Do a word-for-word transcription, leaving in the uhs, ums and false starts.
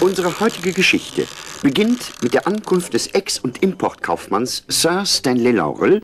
Unsere heutige Geschichte beginnt mit der Ankunft des Ex- und Importkaufmanns Sir Stanley Laurel